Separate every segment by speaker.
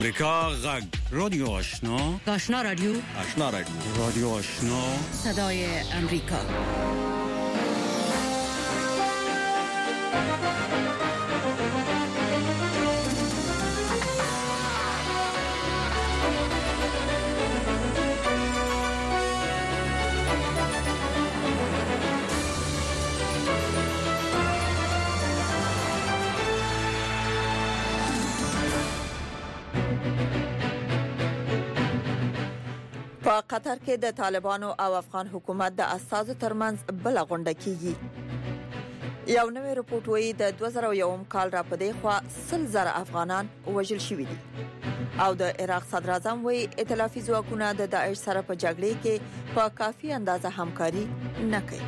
Speaker 1: امریکا غږ رادیو آشنا
Speaker 2: رادیو
Speaker 1: رادیو آشنا
Speaker 2: صدای امریکا.
Speaker 3: په قطر کې د طالبانو او افغان حکومت د اساسو ترمنځ بل غونډه کیږي. یو نوې رپورټ وایي د 2001 کال را پدې خوا 100,000 افغانان وژل شوي دي او د عراق صدر اعظم وایي ائتلافي ځواکونه د داعش سره په جګړه کې په کافي اندازه همکاري نه کوي.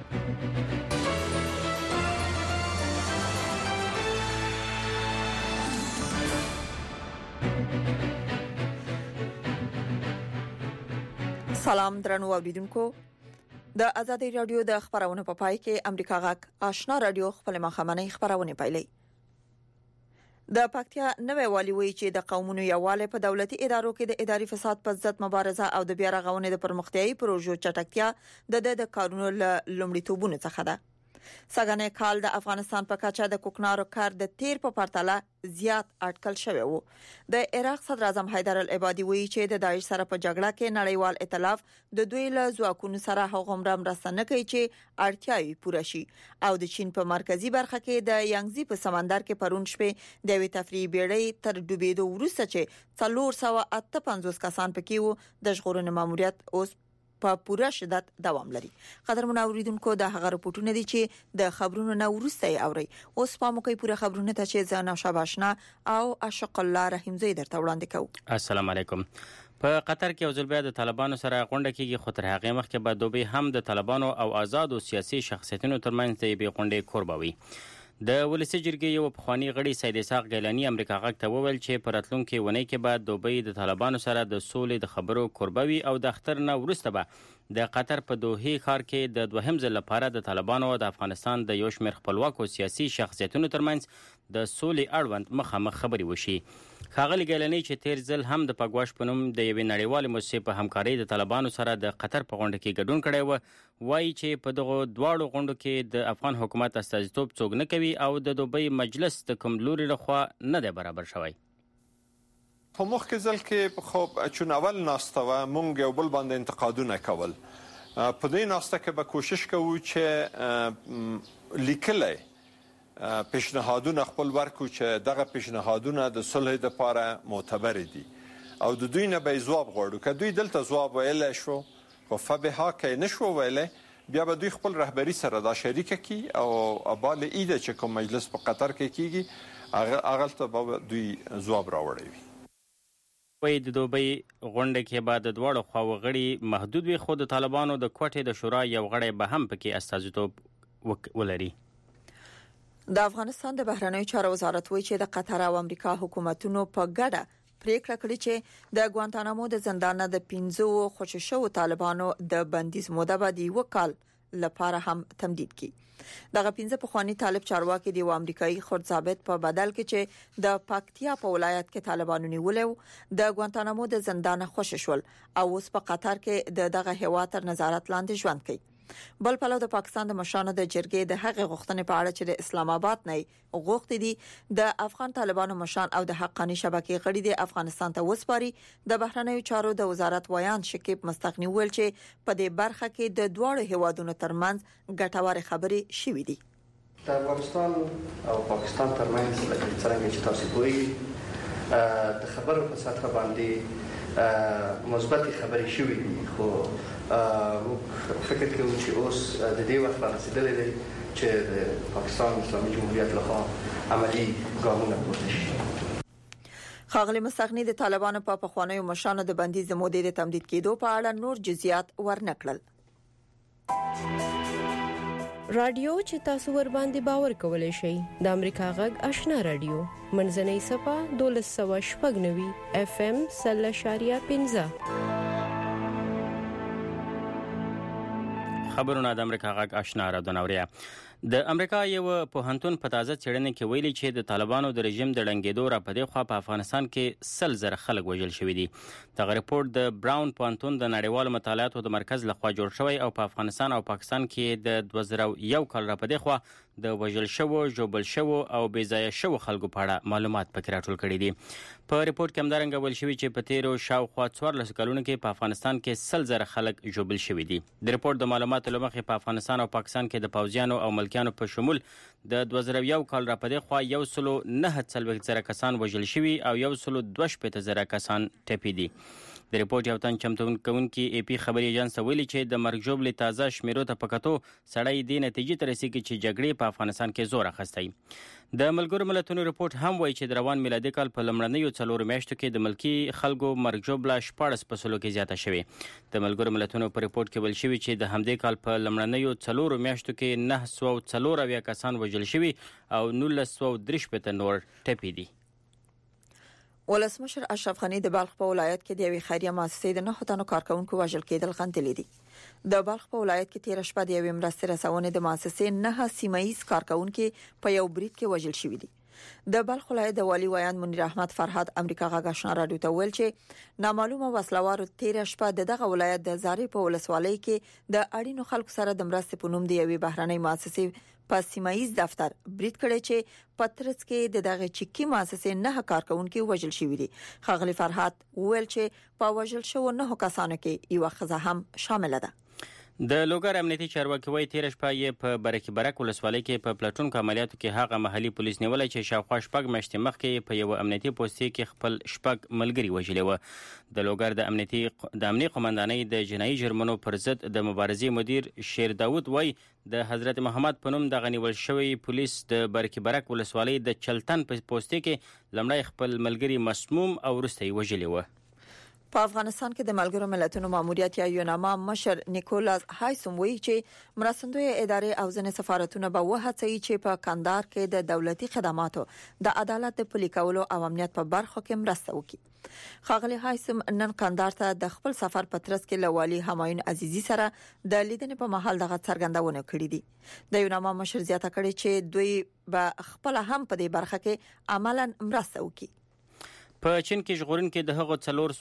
Speaker 3: سلام درنو اوریدونکو، د آزادۍ رادیو د خبرونو په پای کې امریکا غږ آشنا رادیو خپل مخامنۍ خبرونه پیلي. د پکتیا نوې والی وی چې د قومونو یووالی په دولتي ادارو کې د اداري فساد پر ضد مبارزه او د بیا رغونې د پرمختیايي پروژو چټکتیا د کارونو لومړیتوبونو څخه ده. سګنې کال د افغانستان په کچه د کوکنارو کار د تیر په پرتله زیات اټکل شوی وو. د عراق صدر اعظم حیدر العبادي وایي چې د داعش سره په جګړه کې نړیوال ائتلاف د دوی له ځواکونو سره هغومره مرسته نه کوي چې اړتیاوي پوره شي او د چین په مرکزی برخه کې د یانګزي په سمندر کې پرون شپه د وی تفریح بیړۍ تر ډوبېدو وروسته چې 458 کسان پکې وو د ژغورنې ماموریت اوس په پوره شدت دوام لري. قدرمن اوریدونکو، د هغه رپورټونه دي چې د خبرونو نه ورسته اوري. اوس په موقع پوره خبرونه ته چې زانا شاباشنا او اشق الله رحیم زید درته وړاندې کوم.
Speaker 4: السلام علیکم. په قطر کې یو ځل بیا د طالبانو سره غونډه کیږي، خو تر هغه مخکې به دوی هم د طالبانو او آزادو سیاسي شخصیتونو ترمنځ د یوې غونډې کوربوي. د ولسی جرګې یو پخوانی غړي سید اسحاق گیلانی امریکا غږ ته وویل چې په راتلونکي ونې کې به دوی د طالبانو سره د سولې د خبرو کوربوي او د اختر نه وروسته به د قطر په دوحې ښار کې د دوهم ځل لپاره د طالبانو او د افغانستان د یو شمېر خپلواکو سیاسي شخصیتونو ترمنځ د سولې اړوند مخامخ خبرې وشي. ښاغلي گیلانی چې تیر ځل هم د پګواش په نوم د یوې نړیوالې موسسې په همکارۍ د طالبانو سره د قطر په غونډه کې ګډون کړی و، وایي چې په دغه دواړو غونډو کې د افغان حکومت استازیتوب څوک نه کوي او د دوبۍ مجلس د کوم لوري لخوا نه دی برابر شوی.
Speaker 5: په مخکې ځل کې خو چون اول ناسته و مونږ یو بل باندې انتقادونه کول، په دې ناسته کې به کوشش کوو چې لیکلی پیشنهادونه خپل ورکو چې دغه پیشنهادونه د صلح لپاره معتبر دي او د دوی نه به ځواب غواړو. که دوی دلته ځواب ویلی شو خو فبها کې نشو ویلی، بیا به دوی خپل رهبری سره دا شریکه کی او ابال ایده چې کوم مجلس په قطر کې کیږي هغه ته به دوی ځواب راوړي.
Speaker 4: وایي د دوبۍ غونډه کې به د دواړو خواو غړي محدود وي، خو د طالبانو د کوټې د شورا یو غړی به هم پکې استازیتوب ولري.
Speaker 3: د افغانستان د بهرنیو چارو وزارت وایي چې د قطر او امریکا حکومتونو په ګډه پریکړه کړې چې د ګوانتانامو د زندان نه د 15 خوششو طالبانو د بندیز موده به د 1 کال لپاره هم تمدید کی. دغه 15 پخوانی طالب چارواکي دی او امریکایي خود ثابت په بدل کې چې د پکتیا په ولایت کې طالبانو نیولې د ګوانتانامو د زندان خوششول او اوس په قطر کې دغه هوا تر نظارت لاندې ژوند کوي. بل پلو د پاکستان د مشرانو د جرګې د هغې غوښتنې په اړه چې د اسلام آباد نه غوښتي دي د افغان طالبانو مشران او د حقانی شبکې غړي د افغانستان ته وسپاري. د بهرنیو چارو د وزارت ویان شکیب مستغنی ویل چې په دې برخه کې د دواړو هیوادونو ترمنځ ګټورې خبرې شوې دي.
Speaker 6: د افغانستان او پاکستان ترمنځ څنګه چې تاسو کوی د خبرو په سطح باندې مثبت خبرې شوې دي، خو فکر کوم چې اوس د دې وخت رسیدلې دی چې د پاکستان اسلامي جمهوریت لخوا عملی ګامونه پورته شي.
Speaker 3: ښاغلي مستغنی د طالبانو په پخوانیو مشرانو د بندیز مودې د تمدید کېدو په اړه نور جزئیات ورنکړل.
Speaker 7: رادیو چې تاسو ور باندې باور کولای شئ د امریکا غږ آشنا رادیو منځنۍ صفه 1290 FM 0.15.
Speaker 4: خبرونه د امریکا غږ آشنا را دنوریا. د امریکا یو پوهنتون په تازه څېړنه کې ویلي چې د طالبانو د رژیم د ړنګېدو راپدې خوا په افغانستان کې 100,000 خلک وژل شوي دي. دغه رپورټ د براون پوهنتون د نړیوالو مطالعاتو د مرکز لخوا جوړ شوی او په افغانستان او پاکستان کې د 2001 کال راپدې خوا د وژل شوو، ژوبل شوو او بې ځایه شوو خلکو په اړه معلومات پکې راټول کړي دي. په رپورټ کې همدارنګه ویل شوي چې په تیرو شاوخوا 14 کلونو کې په افغانستان کې 100,000 خلک ژوبل شوي دي. د رپورټ د معلوماتو له مخې په افغانستان او پاکستان کې د پوځیانو او ملکیانو په شمول د 2001 کال راپدې خوا 149,000 کسان وژل شوي او 122,000 کسان ټپي دي. د رپورټ یو تن چمتونکي ای پی خبري ایجنس ویلي چې د مرګ ژوبلې تازه شمیرو ته پکتو سړی دې نتیجې ته رسیږي چې جګړې په افغانستان کې زور اخیستی. د ملګرو ملتونو رپورټ هم وایي چې د روان میلادي کال په لومړنیو 4 میاشتو کې د ملکی خلکو مرګ ژوبله 14% کې زیاته شوې. د ملګرو ملتونو په رپورټ کې ویل شوی چې د همدې کال په لومړنیو 4 میاشتو کې 904 کسان وژل شوي او 1930 نور ټپي دي.
Speaker 3: ولسمشر اشرف غنی د بلخ په ولایت کې د یوې خیریه مؤسسې د 9 تنو کارکونکو وژل کېدل غندلې دي. د بلخ په ولایت کې تیر شپه د یوې مرستې رسونې د مؤسسې 9 سیمایي کارکونکو په یو برید کې وژل شوي دي. د بلخ ولایت د والی ویان منیر احمد فرهاد امریکا غږ آشنا رادیو ته ویل چې نامعلومه وسلوارو تیر شپه دغه ولایت د زاري په ولسوالۍ کې د اړینو خلکو سره د مرستې په نوم د یوې بهرنۍ مؤسسې په سیمایي دفتر برید کړی چې پترڅ کې دغه چکی مؤسسې 9 کارکونکو وژل شوي دي. خغلی فرهاد ویل چې په وژل شوو 9 کسانو کې یو ښځه هم شامل ده.
Speaker 4: د لوګر امنیتي چارواکي وایي تیر شپه یې په برکي برک ولسوالۍ کې په پلټونکو عملیاتو کې هغه محلي پولیس نیولای چې شاوخوا شپږ میاشتې مخکې په یو امنیتي پوستې کې خپل شپږ ملګري وژلي و. د لوګر د امنیتي قومندانۍ د جنایي جرمونو پر ضد د مبارزې مدیر شیر داوود وایي د حضرت محمد په نوم د غنیول شوی پولیس د برکي برک ولسوالۍ د چلتن په پوستې کې لمړی خپل ملګري مسموم او وروسته یې وژلي و.
Speaker 3: په افغانستان کې د ملګرو ملتونو ماموریت یا یوناما مشر نیکولاس هایسوم وایي چې مرستندوی ادارې او ځینې سفارتونه به وهڅوي چې په کندهار کې د دولتي خدماتو د عدالت د پلي کولو او امنیت په برخو کې مرسته وکړي. خاغلی هایسوم نن کندهار ته د خپل سفر په ترڅ کې له والي همایون عزیزی سره د لیدنې په محل دغه څرګندونه کړې دي. د یوناما مشر زیاته کړې چې دوی به خپل هم په دې برخه کې عملاً مرسته وکړي.
Speaker 4: په چین کې ژغورونکي د هغو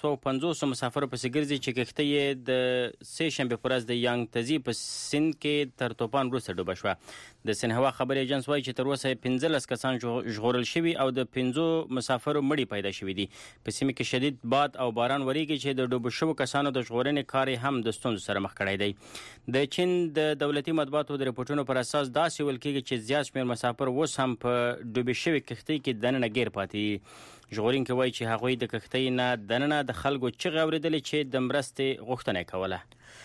Speaker 4: 450 مسافرو پسې ګرځي چې کښتۍ یې د سه شنبې په ورځ د یانګ تزي په سیند کې تر توپان وروسته ډوبه شوه. د سنهوا خبري ایجنس وایي چې تر اوسه 15 کسان ژغورل شوي او د 15 مسافرو مړي پیدا شوي دي. په سیمه کې شدید باد او باران وریږي چې د ډوبو شوو کسانو د ژغورنې کار هم د ستونزو سره مخ کړی دی. د چین د دولتي مطبوعاتو د رپورټونو پر اساس داسې ویل کېږي چې زیات شمېر مسافر اوس هم په ډوبې شوي کښتۍ کې دننه ګیر پاتې. ژغورونکي وایي چې هغوی د کښتۍ نه دننه د خلکو چغې اورېدلې چې د مرستې غوښتنه کوله.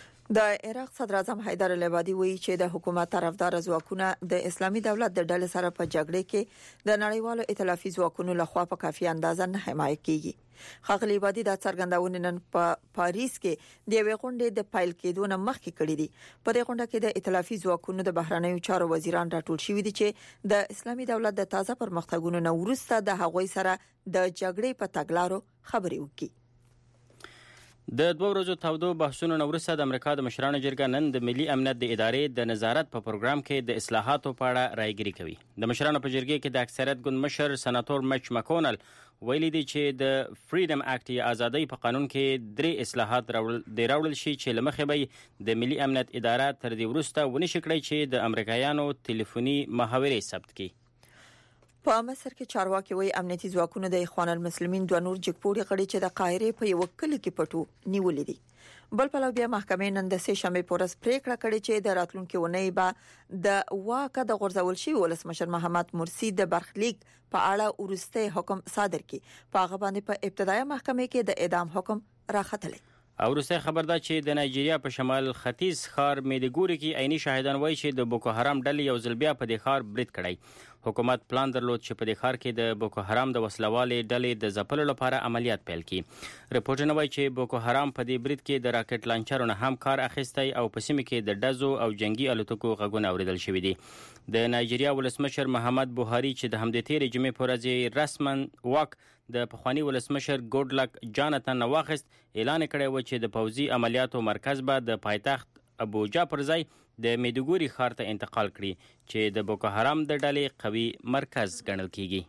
Speaker 3: د عراق صدر اعظم حیدر العبادي وایي چې د حکومت طرفدار ځواکونه د اسلامي دولت د ډلې سره په جګړه کې د نړیوالو ائتلافي ځواکونو لخوا په کافي اندازه نه حمایت کیږي. خغلی عبادي د څرګندونې نن په پاریس کې د یوې غونډې د پایل کېدو نه مخکې کړې دي. په دې غونډه کې د ائتلافي ځواکونو د بهرنیو چارو وزیران راټول شوي دي چې د اسلامي دولت د تازه پرمختګونو نه وروسته د هغوی سره د جګړې په تګلارو خبرې وکړي.
Speaker 4: د 2 ورځو تاودو بحثونو نه وروسته د امریکا د مشرانو جرګه نن د ملي امنیت د ادارې د نظارت په پروګرام کې د اصلاحاتو په اړه رایګیري کوي. د مشرانو په جرګې کې د اکثریت ګوند مشر سناتور مچ مکونل ویلي دی چې د فریډم اکټ یا ازادۍ په قانون کې 3 اصلاحات راوړل شي چې لمخې به د ملي امنیت اداره تر دې وروسته ونشي کړی چې د امریکایانو ټلیفوني محاورې ثبت کړي.
Speaker 3: په مصر کې چارواکي وایي امنیتي ځواکونو د اخوان المسلمین دوه نور جګپوړي غړي چې د قاهره په یو کلی کې پټو نیولې دي. بل په لور بیا محکمې نن د سه شنبې په ورځ پریکړه کړې چې د راتلونکي ونې به د واکه د غورځول شوی ولسمشر محمد مرسی د برخلیک په اړه ورسته حکم صادر کړي. په هغه باندې په ابتدایي محکمې کې د اعدام حکم راختلی.
Speaker 4: او وروسته خبر ده چې د نایجیریا په شمال ختیځ ښار میدګوري کې عیني شاهدان وایي چې د بوکو حرام ډلې یو ځل بیا په دې ښار برید کړی. حکومت پلان درلود چې په دې ښار کې د بوکو حرام د وسلوالې ډلې د ځپلو لپاره عملیات پیل کړي. رپورټونه وایي چې بوکو حرام په دې برید کې د راکټ لانچرونو هم کار اخیستی او په سیمه کې د ډزو او جنگي الوتکو غږونه اوریدل شوي دي. د نایجیریا ولسمشر محمد بوهاري چې د همدې تیرې جمعې په ورځ رسما واک د پخوانی ولسمشر ګوډلک جاناتن واخست، اعلان کړی و چې د پوځي عملیاتو مرکز به د پایتخت ابوجا پر ځای د میدوګوري ښار ته انتقال کړي چې د بوکو حرام د ډلې قوي مرکز ګڼل کیږي.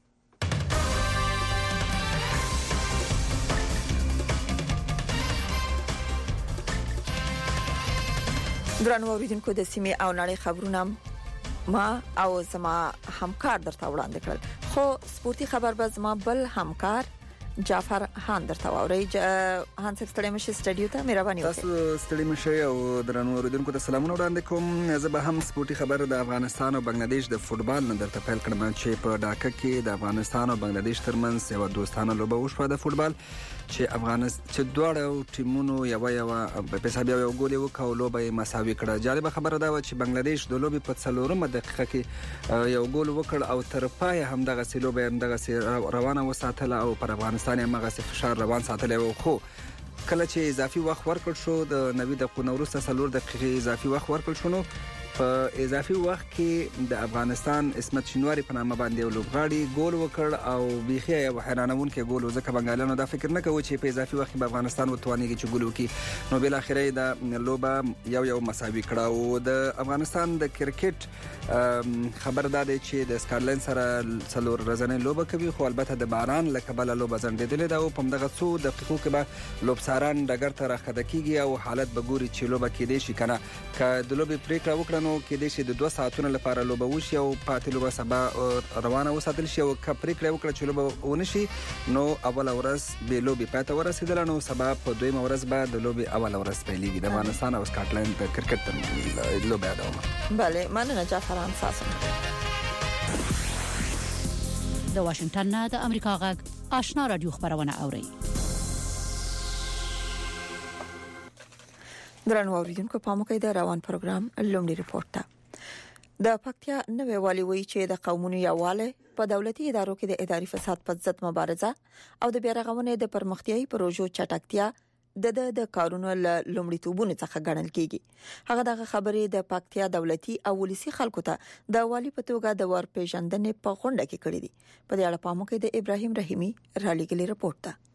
Speaker 3: درنو اوریدونکو د سیمې او نړۍ خبرونه ما او زما همکار درته وړاندې کړل، خو سپورتي خبر به زما بل همکار جعفر هان درته واوري. هان صاحب ستړي مشه سټډیو ته مهرباني وکړئ.
Speaker 8: تاسو ستړي مشه او درنو اوریدونکو ته سلامونه وړاندې کوم. زه به هم سپورتي خبر د افغانستان او بنگلاديش د فوتبال نه درته پیل کړم چې په ډاکا کې د افغانستان او بنگلاديش ترمنځ یو دوستانه لوبه وشوه د فوتبال چې دواړه ټیمونو یو په حساب یو ګول وکاو، لوبه مساوي کړه. جالب خبره دا و چې بنگلاديش د لوبې په 4 دقیقه کې یو ګول وکړ او تر پای هم دغه لوبه دغه روانه وساتله او پر افغانستان هغه فشار روان ساتلی و. خو کله چې اضافي وخت ورکړ شو د 90 دقیقو وروسته 4 دقیقې اضافي وخت ورکړ شو، نو په اضافي وخت کې د افغانستان اسمت شینواری په نامه باندې یو لوبغاړي ګول وکړ او بيخي یو حیرانونکي ګول، ځکه بنګالیانو دا فکر نه کوي چې په اضافي وخت کې به افغانستان وتوانیږي چې ګول وکړي. نو بل اخره د لوبه یو مساوي کړه. او د افغانستان د کرکټ خبر دا دی چې د سکاټلند سره 4 ورځې لوبه کوي، خو البته د باران لکبل لوبه ځنډېدلې ده او په دغه څو دقیقو کې به لوبساران ډګر ته راخده کیږي او حالت به ګوري چې لوبه کې دی شي کنه. که د لوبې پریکړه وکړه نو کې دی چې د 2 ساعتونو لپاره لوبه وشي او پاتې لوبه سبا روانه وساتل شي، او که پریکړه وکړه چې لوبه ونشي نو اول ورځ به لوبې پاتې ورسېدل، نو سبا په دویمه ورځ به د لوبې اول ورځ پیلېږي. د افغانستان او سکاټلند د کرکټ ترمنځ لوبه ده.
Speaker 3: بله مننه جعفر هان ساسن.
Speaker 2: د واشنگټن نه د امریکا غږ آشنا رادیو خبرونه اوري.
Speaker 3: درنو اوریدونکو په موقع د روان پروګرام لومړی ریپورت ته د پکتیا نوې والی وی چې د قومونو یووالی په دولتي ادارو کې د اداري فساد پر ضد مبارزه او د بیارغونې د پرمختیايي پروژو چټکتیا د کارونو لومړیتوبونو څخه ګڼل کیږي. هغه دغه خبرې د پکتیا دولتي او ولسی خلکو ته د والی په توګه د ور پیژندنې په غونډه کې کړې دي. په دې اړه په موقع د ابراهیم رحیمی را لېږلي ریپورت ته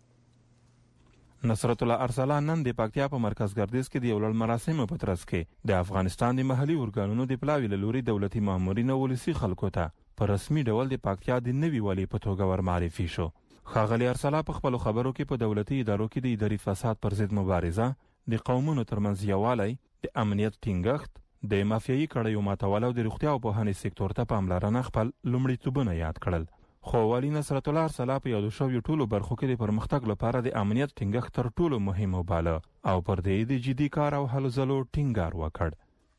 Speaker 9: نصرت الله ارسلان نن د پکتیا په مرکز ګردیز کې د یو لړ مراسمو په ترڅ کې د افغانستان د محلي ارګانونو د پلاوي لوري دولتي مامورین او ولسی خلکو ته په رسمي ډول د پکتیا د نوي والی په توګه ور معرفي شو. ښاغلي ارسلان په خپل خبرو کې په دولتي ادارو کې د اداري فساد پر ضد مبارزه، د قومونو ترمنځ یووالی، د امنیت ټینګښت، د مافیایي کړیو ماتول او د روغتیا او پوهنې سکتور ته پاملرنه خپل لومړیتوبونه یاد کړل. خو والی نصرت الله ارسلان په یادو شویو ټولو برخو کې د پرمختګ لپاره د امنیت ټینګښت تر ټولو مهم وباله او پر دې د جدي کار او هلو ځلو ټینګار وکړ.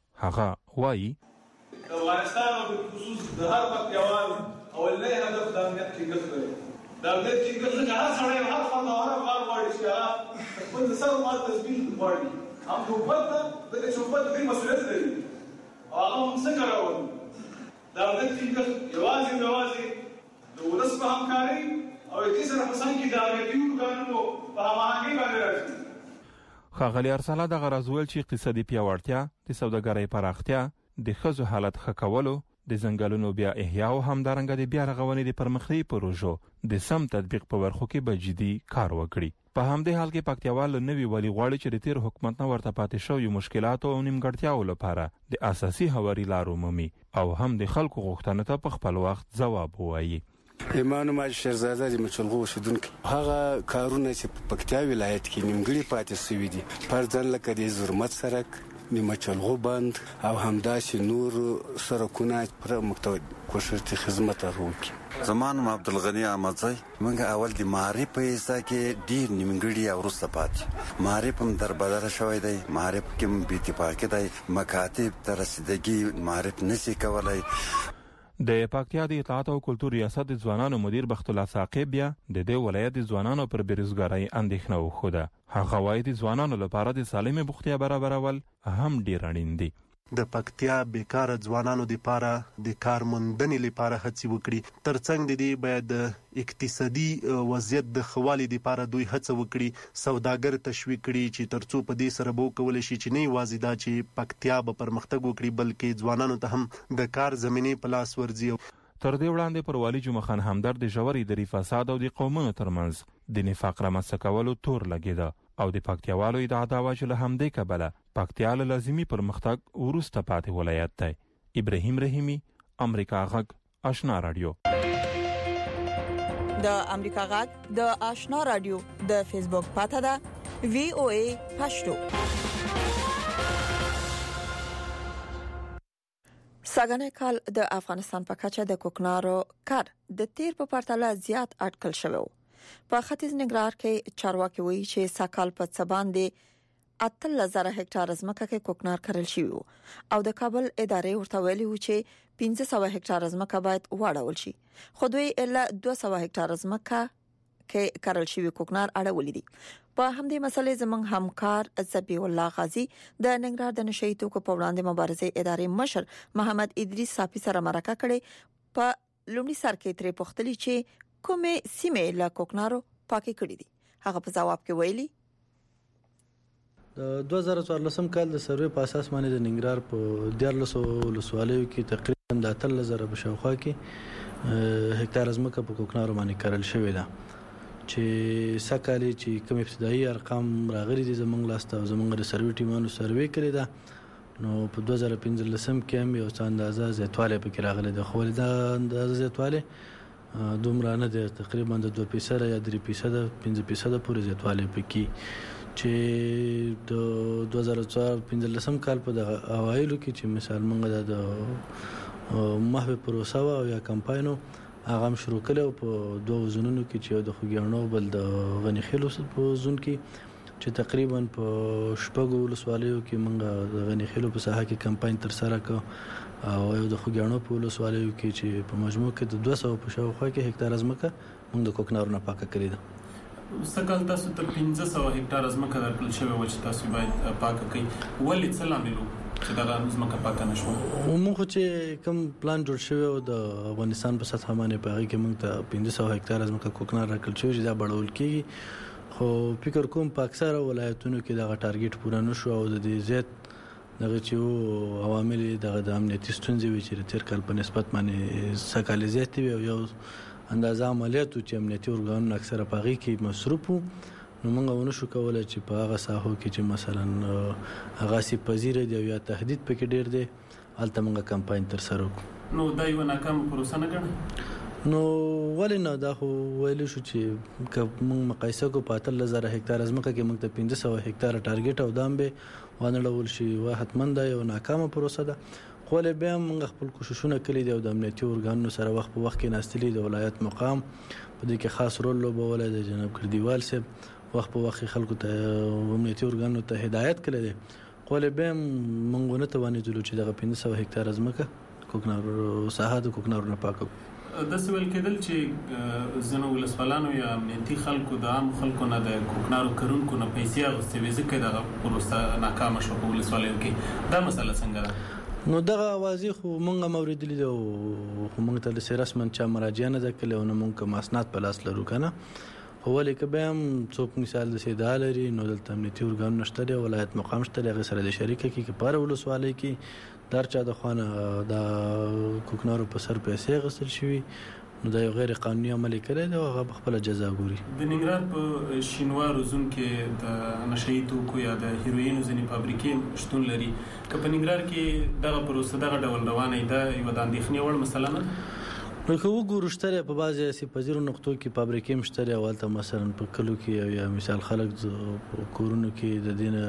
Speaker 9: هغه وایي
Speaker 10: افغانستان او خصوص د هر پکتیاوال اولنی هدف د امنیت ټینګښت دی. د امنیت ټینګښت څنګه هر سړی هر فرد او هر افغان غواړي چې هغه خپل سر مال تثبیت غواړي، هم حکومت ته د حکومت د مسؤلیت لري او هغه هم څنګه راوړي. د امنیت ټینګښت یوازې د ولس په همکاري او د سره په څنګ کې د امنیتي ارګانونو په هماهنګۍ باندې راځي.
Speaker 9: ښاغلي ارسلان دغه راز ویل چې اقتصادي پیاوړتیا، د سوداګرۍ پراختیا، د ښځو حالت ښه کولو، د ځنګلونو بیا احیا او همدارنګه د بیا رغونې د پرمختیايي پروژو د سم تطبیق په برخو کې به جدي کار وکړي. په همدې حال کې پکتیاوال نوي والی غواړي چې د تیر حکومت نه ورته پاتې شویو مشکلاتو او نیمګړتیاو لپاره د اساسي هواري لارو مومي او هم د خلکو غوښتنو ته په خپل وخت ځواب ووایي.
Speaker 11: ایمانو ماج شهزاده د مچلغو اوسیدونکي هغه کارونه چې په پکتیا ولایت کې نیمګړي پاتې شوي دي، فرضاً لکه د زرمت سرک، د مچلغو بند او همداسې نور سرکونه پر کوشش خدمت وکړي.
Speaker 12: زمان عبدالغنی احمدزی موږ اول د معرف په حصہ کې ډیر نیمګړي او وروسته پاتې معرف هم در بدل شوی دی. معرف کې بې اتفاقي دی، مکاتب ته رسیدګي معرف نشي کولای.
Speaker 9: د پکتیا د اطلاعات او کلتور ریاست د ځوانانو مدیر بخت الله ثاقب بیا د دې ولایت د ځوانانو پر بیروزګارۍ اندېښنه وښوده. هغه وایي د ځوانانو لپاره د سالمې بوختیا برابرول هم ډیر اړین دي.
Speaker 13: د پکتیا بیکاره ځوانانو لپاره د کار موندنې لپاره هڅې وکړي، ترڅنګ د دې باید د اقتصادي وضعیت د خوالي لپاره دوی هڅه وکړي، سوداګر تشویق کړي چې ترڅو په دې سره به وکولی شي چې نه یوازې دا چې پکتیا به پرمختګ وکړي بلکې ځوانانو ته هم د کار زمینې په لاس ورځي.
Speaker 9: تر دې وړاندې پر والي جمعه خان همدرد د ژور اداري فساد او د قومونو ترمنځ د نفاق رامنځته کولو تور لګېده او د پکتیاوالو ادعا دا وه چې له همدې کبله پکتیا له لازمي پرمختګ وروسته پاتې ولایت دی. ابراهیم رحیمی، امریکا غږ آشنا رادیو.
Speaker 3: د امریکا غږ د آشنا رادیو د فیسبوک پاڼه ده VOA پښتو. ساګنه کال د افغانستان په کچه د کوکنارو کار د تیر په پرتله زیات اټکل شوی. په ختیځ ننګرهار کې چارواکي وایي چې ساکال په څبان دي 8000 هکټار ځمکه کې کوکنار کرل شوی او د کابل ادارې ورته ویلي و چې 1500 هکټار ځمکه باید واړول شي. خو دوی الا 200 هکټار ځمکه کې کرل شوی کوکنار اړولې دي. په همدې مسلې زمنګ همکار زبی الله غازی د ننګرهار د نشئی توکو په وړاندې مبارزې ادارې مشر محمد ادریس صافی سره مرکه کړې. په لومړي سر کې ترې پوښتنه چې کومه سیمه له کوکنارو پاکي کړې دي. هغه په جواب کې ویلي
Speaker 14: د 2014 کال د سروې په اساس باندې د ننګرهار په 1400 ولسوالیو کې تقریبا د 3000 په شاوخوا کې هکتار ځمکه په کوکنارو باندې کرل شوې ده چې سکالي چې کوم ابتدایي ارقام راغلي دي زمونږ لاسته او زمونږ د سروې ټیمانو سروې کړی ده نو په 2015 کې هم یو څه اندازه زیاتوالی پکې راغلی ده خو دا اندازه زیاتوالی دومره نه ده تقریبا د 2% یا 3% 5% پورې زیاتوالی پکې چې د 2015 کال په د اوایلو کې چې مثال مونږ د محو پروسه او یا کمپاینو هغه هم شروع کړو په دوه زونونو کې چې د خوګیانو بل د غنی خیلو په زون کې چې تقریبا په شپږو ولسوالیو کې مونږ د غنی خیلو په ساحه کې کمپاین تر سره کړ او یو د خوګیانو په ولسوالیو کې چې په مجموع کې د 200 په شاوخوا کې هکتار ځمکه مونږ د کوکنارو نه پاکه کړې ده.
Speaker 15: سکل تاسو ته 1500 هکتار ځمکه درکړل شوی و چې تاسو باید پاکه کړئ. ولې څه لامل چې دا ځمکه پاکه نشو؟
Speaker 14: موږ چې کوم پلان جوړ شوی او د افغانستان په سطح باندې پاغي کې موږ ته 1500 هکتار ځمکه کوکنار راکړل شوی چې دا بڑول کیږي خو فکر کوم په اکثره ولایتونو کې دا ټارګټ پوره نشو او د دې زیات دغه چې عوامل د امنیتي ستونزې وي چې تیر کال په نسبت باندې سکال زیات وي او یو اندازه عملیاتو چې امنیتي ارګانونه اکثره پاغي کې مصروف وو نو موږ ونه شو کولای چې په هغه ساحو کې چې مثلا هغه سي پذیر دی یا تهدید پکې ډیر دی الته موږ کمپاین تر سره وکړو.
Speaker 15: نو دا یو ناکام پروسه نه ګڼئ؟
Speaker 14: نو ولې نه دا خو ویل شو چې موږ مقایسه کو په 3000 هکتار ځمکه کې موږ ته 1500 هکتار ټارګټ او دام به ونړول شي واحتمن دا یو ناکامه پروسه ده خو له بیا موږ خپل کوششونه کړي دي او د امنیتي ارګانونو سره وخت په وخت کې ناستلي د ولایت مقام په دې کې خاص رول لوبولی د جناب کردیوال صاحب وخت په وخت خلکو ته امنیتي ارګانونو ته هدایت کړي دي خو له بیا موږ نه توانېدلو چې دغه 1500 هکتار ځمکه کوکنارو ساحه د کوکنارو نه پاکو.
Speaker 15: د سوال کېدل چې زنو ولسوالانو یا امنیتي خلکو د عام خلکو نه د کوکنارو کرونکو نه پیسې اخیستې وي ځکه دغه پروسه ناکامه شوه په ولسوالیو کې دا مسله څنګه ده؟
Speaker 14: نو دغه اوازې خو مونږ هم اوریدلې ده او خو مونږ ته د رسمن چا مراجعه نه ده کړې او نه مونږ کوم اسناد په لاس لرو که نه خو ولې که بیا هم څوک مثال د ادعا لري نو دلته امنیتي ارګانونه شته دی ولایت مقام شته دی هغې سره د شریکه کې که په هره ولسوالۍ کې د هر چا د خوا نه د کوکنارو په سر پیسې اخیستل شوي نو دا یو غیر قانوني عمل کړی دی او هغه په خپله جزا ګوري.
Speaker 15: د ننګرهار په شینوارو زون کې د نشئی توکو یا د هیروینو ځینې فابریکې شتون لري که په ننګرهار کې دغه پروسه دغه ډول روانه ده یوه د اندېښنې وړ مسله نه؟
Speaker 14: نو که وګورو شته دی په بعضې هسې پذیرو نقطو کې فابریکې هم شته دی او هلته مثلا په کلو کې یا مثال خلک کورونو کې د دې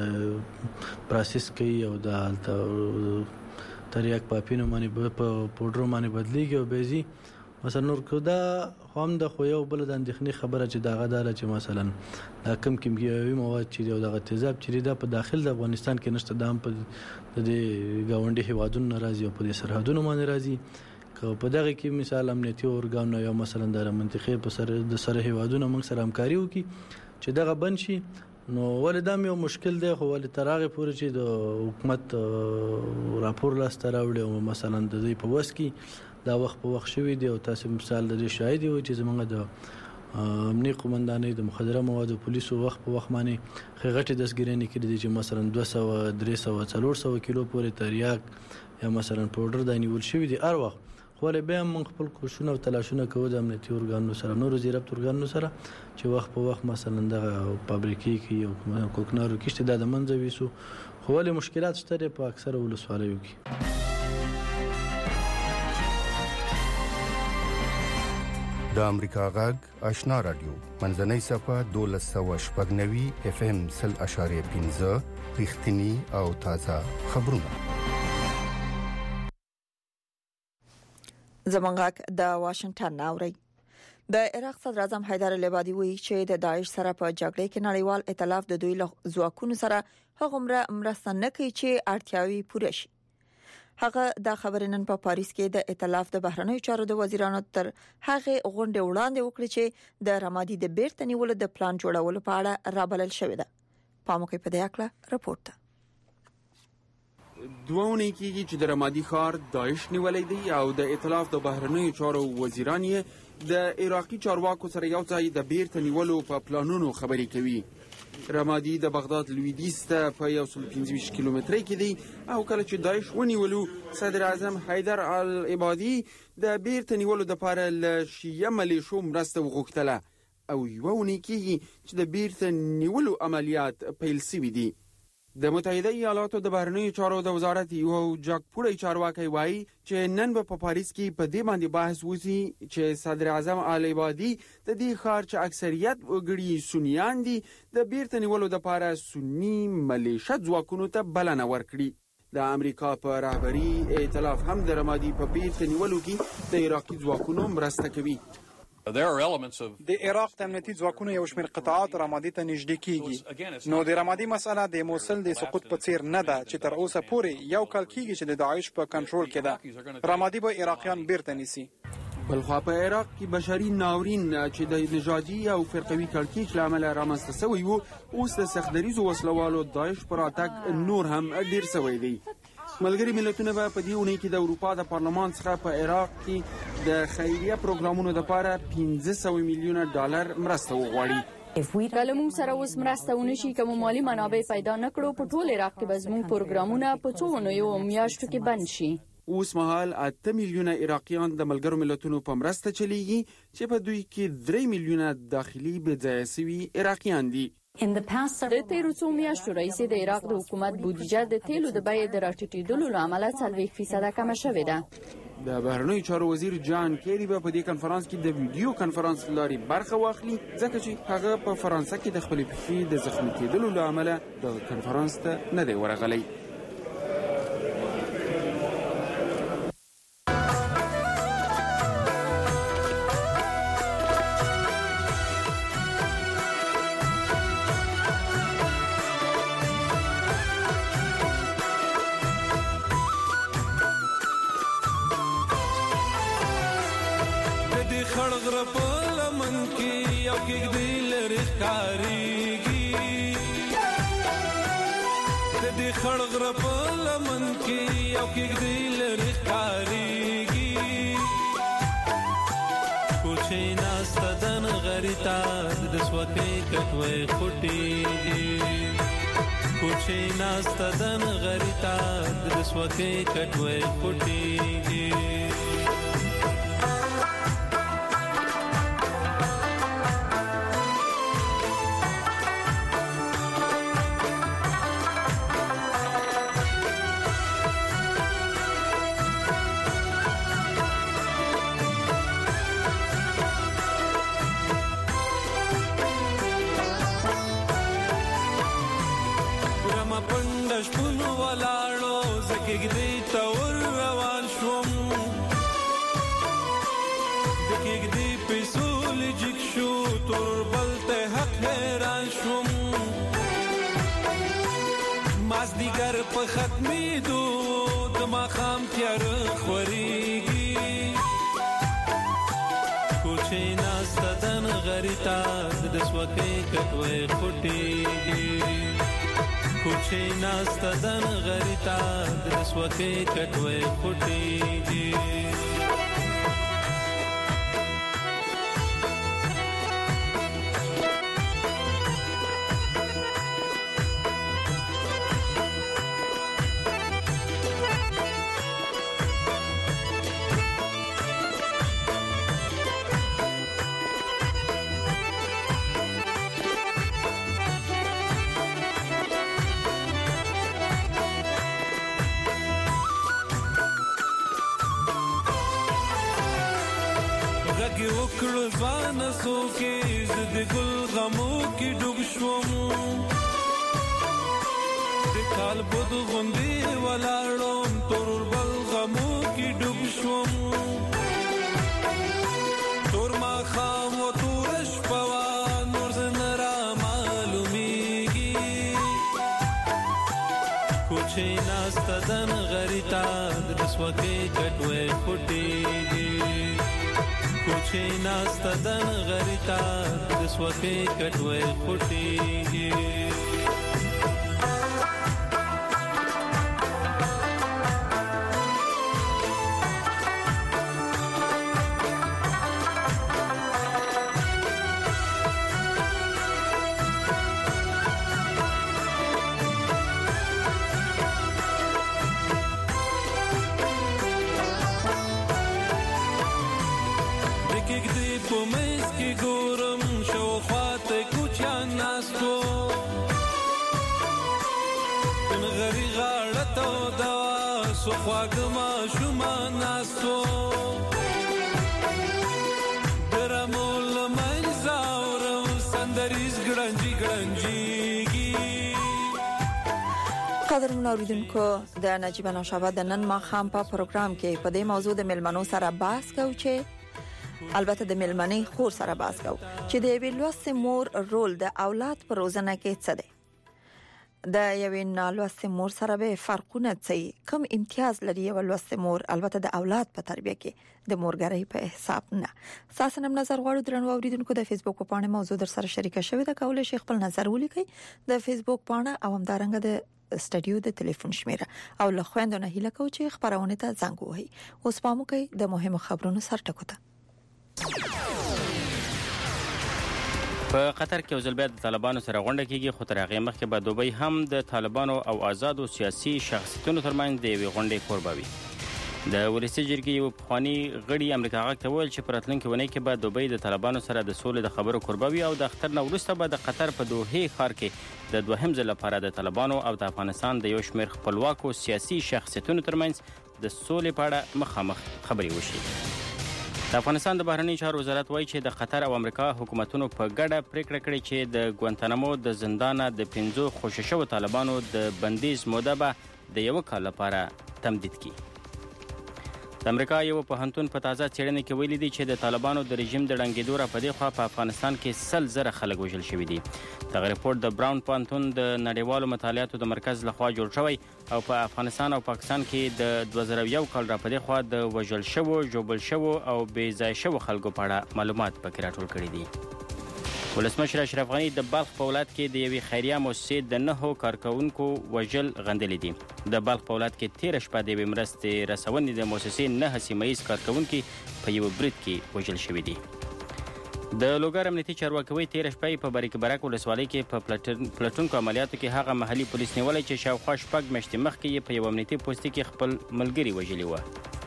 Speaker 14: نه پروسس کوي او د هلته تریاک پاپینو باندې په پوډرو باندې بدلیږي او بیا ځي مثلا نور که دا هم د خو یو بل د اندېښنې خبره چې دغه دا چې مثلا دا کم کیمیاوي مواد چې دی او دغه تیزاب چې دا په داخل د افغانستان کې نشته دا هم په د دې ګاونډي هیوادونو نه راځي او په دې سرحدونو باندې راځي که په دغه کې مثال امنیتي ارګانونه یا مثلا د منطقې په سر د سره هیوادونو موږ سره همکاري وکړي چې دغه بند شي نو ولې دا یو مشکل دی خو ولې تر هغې پورې چې د حکومت راپور لاسته راوړي او مثلا د دوی په وس کې دا وخت په وخت شوي دی او تاسو مثال د دې شاهد یو چې زموږ د امنیه قومندانۍ د مخدره موادو پولیسو وخت په وخت باندې غټې دستګیرنې کړي دي چې مثلا 200 300 400 کیلو پورې تریاک یا مثلا پاوډر دا نیول شوي دي هر وخت خو له به موږ خپل کوششونه او تلاشونه کوو د امنیتي ارګانونو سره نور زیربط ارګانونو سره چې وخت په وخت مثلا د فابریکې کې او کوکنارو کې شته د منځ ویسو خو له مشکلات شته په اکثره ولسوالیو کې.
Speaker 16: د امریکا غږ آشنا رادیو منځنۍ صفه 1290 FM 0.15 رښتینی او تازه خبرونه.
Speaker 3: زمونږ د واشنگټن ناوړي د عراق صدر اعظم حیدر العبادي وایي چې د داعش سره په جګړه کې نړیوال ائتلاف د دوی له ځواکونو سره هغومره مرسته نه کوي چې اړتیاوي پوره شي. هغه دا خبرې نن په پاریس کې د ائتلاف د بهرنیو چارو د وزیرانو تر هغه غونډې وړاندې وکړي چې د رمادي د بیرته نیولو د پلان جوړولو په اړه رابلل شوې ده. پاموکې په دې اړه راپورټ
Speaker 17: دوونه کېږي چې د رمادي ښار داعش نیولې دی او د ائتلاف د بهرنیو چارو وزیران یې د عراقي چارواکو سره یو ځای د بیرته نیولو په پلانونو خبرې کوي. رمادي د بغداد لویدیځ ته په 125 کیلومترۍ کې دی او کله چې داعش ونیولو صدر اعظم حیدر العبادي د بیرته نیولو لپاره له شیعه ملیشو مرسته وغوښتله او یوه اونۍ کېږي چې د بیرته نیولو عملیات پیل شوي دي. د متحده ایالاتو د بهرنیو چارو د وزارت یو جاکپوړی چارواکي وایي چې نن په پاریس کې په دې باندې بحث وشي چې صدر اعظم العبادي د دې ښار چې اکثریت وګړي سنیان دي د بیرته نیولو لپاره سنی ملیشه ځواکونو ته بلنه ورکړي. د امریکا په رهبري ائتلاف هم د رمادي په بیرته نیولو کې د عراقي ځواکونو مرسته کوي.
Speaker 18: د عراق د امنیتي ځواکونو یو شمېر قطعات رمادي ته نږدې کیږي. نو د رمادي مسله د موصل د سقوط په څیر نه ده چې تر اوسه پورې یو کال کیږي چې د داعش په کنټرول کې ده. رمادي به عراقیان بیرته نیسي.
Speaker 17: بلخوا په عراق کې بشري ناورین چې د نژادي او فرقوي کړکېچ له امله رامنځته شوی و اوس د سختدریزو وسلوالو داعش پر راتګ نور هم ډیر شوی دی. ملګري ملتونه به په دې اونۍ کې د اروپا د پارلمان څخه په عراق کې د خیریه پروګرامونو لپاره $500 میلیونه مرسته وغواړي.
Speaker 19: کله موږ سره اوس مرسته ونشي کوم مالی منابع پیدا نکړو په ټول عراق کې به زموږ پروګرامونه په څو میاشتو کې بند شي.
Speaker 17: اوس مهال 8 میلیونه عراقیان د ملګرو ملتونو په مرسته چلیږي چې په دوی کې 3 میلیونه داخلي بېځایه شوي عراقیان دي.
Speaker 19: د تیرو څو میاشتو راهیسې د عراق د حکومت بودیجه د تیلو د بیې د راټیټېدلو له امله 40% کمه شوې ده.
Speaker 17: د بهرنیو چارو وزیر جان کیری به په دې کنفرانس کې د ویډیو کنفرانس لاري برخه واخلي ځکه چې هغه په فرانسه کې د خپل پښې د زخمي کېدلو له امله د کنفرانس ته نه دی ورغلی.
Speaker 20: کړو ځوان سو کې زد ګل غمو کې ډوب شوم د کال بود غوندې ولاړم تور بل غمو کې ډوب شوم تور ما خام و تور شپه نور زنرا معلومیږي کوچې ناستدن غریتا د سوکې کټوي خټيږي کوچې ناستدن غریتا د سوکې کټوي خټيږي خواږما شوما ناسو درمول منځاور سندریز ګړنجي ګړنجيږي
Speaker 3: قدرمن اوریدونکو د نجیب نوشابه د نن ماښام په پروګرام کې په دې موضوع د ملمنو سره بحث کوو چې البته د ملمنې خور سره بحث کوو چې د یوې لوستې مور رول د اولاد په روزنه کې څه دی د یوې نالوستې مور سره به فرقونه څه کوم امتیاز لري یو لوستې مور البته د اولاد په تربیه کې د مورګرۍ په حساب نه اساسا نظر غواړو درنو اوریدونکو د فیسبوک په پاڼه موضوع در سره شریک شوی د کولای شي خپل نظر ولیکي د فیسبوک پاڼه او همدارنګه د سټډیو د ټلیفون شمیره او له خويندو نه هیله کوم چې خبرونه ته زنګ وهي اوس پامو کوي د مهمو خبرونو سر ټکو ته
Speaker 4: په قطر کې ځل بیا د طالبانو سره غونډه کیږي خو تر هغه مخکې به دوبۍ هم د طالبانو او آزادو سیاسي شخصیتونو ترمنځ د یوې غونډې کوربوي د ولسي جرګې یو پخوانی غړي امریکا غاک ته ویل چې په راتلونکي ونې کې به دوبۍ د طالبانو سره د سولې د خبرو کوربوي او د اختر نو وروسته به د قطر په دوحې ښار کې د دوهم ځل لپاره د طالبانو او د افغانستان د یو شمېر خپلواکو سیاسي شخصیتونو ترمنځ د سولې په اړه مخامخ خبرې وشي د افغانستان د بهرنی چارو وزارت وایي چې د قطر او امریکا حکومتونو په ګډه پریکړه کړې چې د ګوانتانامو د زندانه د 15 خوشی شوو طالبانو د بندیز موده به د یو کال لپاره تمدید کړي د امریکا یو پوهنتون په تازه څېړنه کې ویلي دی چې د طالبانو د رژیم د ړنګېدو را پدې خوا په افغانستان کې 100,000 خلک وژل شوي دي دغه رپورټ د براون پوهنتون د نړیوالو مطالعاتو د مرکز لخوا جوړ شوی او په افغانستان او پاکستان کې د 2001 کال را پدې خوا د وژل شوو جوبل شوو او بې ځای شوو خلکو په اړه معلومات پکې راټول کړي دي ولسمشر اشرف غنی د بلخ په ولایت کې د یوې خیریه مؤسسې د 9 کارکونکو وژل غندلې دي د بلخ په ولایت کې 13 شپه د یوې مرستې رسونې د مؤسسې 9 سیمه ییز کارکونکو په یو برید کې وژل شوي دي د لوګر امنیتي چارواکي 13 شپې په باریک برک ولسوالۍ کې په پلټونکو عملیاتو کې هغه محلي پولیس نیولې چې شاوخوا شپږ میاشتې مخکې په یو امنیتي پوسټ کې خپل ملګری وژلی و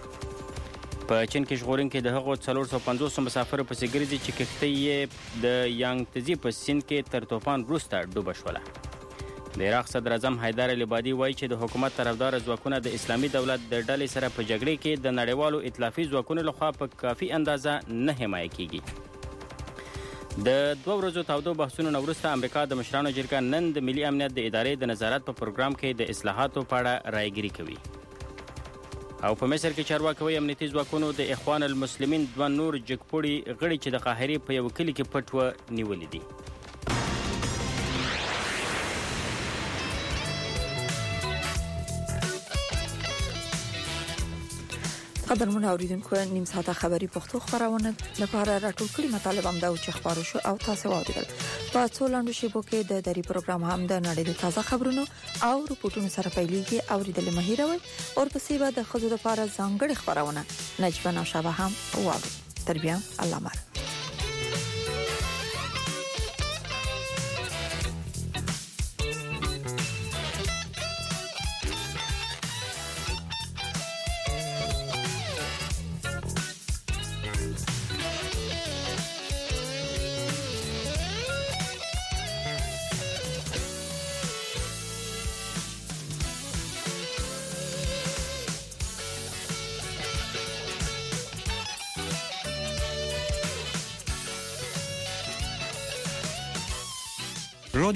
Speaker 4: په چین کې ژغورونکي د هغو 450 مسافرو پسې ګرځي چې کښتۍ یې د یانګتزي په سیند کې تر طوفان وروسته ډوبه شوله د عراق صدر اعظم حیدر العبادي وایي چې د حکومت طرفدار ځواکونه د اسلامي دولت د ډلې سره په جګړې کې د نړیوالو ائتلافي ځواکونو لخوا په کافي اندازه نه حمایه کیږي د 2 ورځو تاودو بحثونو وروسته امریکا د مشرانو جرګه نن د ملي امنیت د ادارې د نظارت په پروګرام کې د اصلاحاتو په اړه رایګیري کوي او په مصر کې چارواکي امنیتي ځواکونو د اخوان المسلمین 2 نور جګپوړي غړي چې د قاهرې په یو کلی کې پټ و نیولې دي
Speaker 3: قدرمن اوریدونکو نیم ساعته خبری پښتو خبرونه لپاره راټول کړي مطالب هم دا چې خبرو شو او تاسو واوریدل په څو لاندو شیبو کې د دری پروګرام هم د نړۍ د تازه خبرونو او رپورټونو سره پیلېږي اوریدل مهیروي او پسې به د خزو لپاره ځانګړي خبرونه نجیب نوشابه هم واوري تربیه الله